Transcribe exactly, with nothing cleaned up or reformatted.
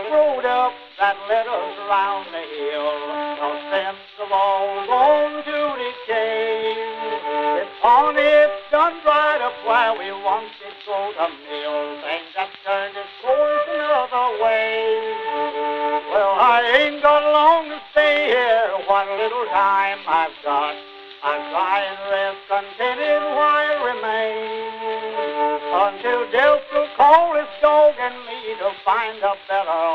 growed up that led us round the hill. No sense of all going to decay. It's on it's done dried up where we once did go to mill. Things have turned its course another way. Well, I ain't got long to stay here. What little time I've got,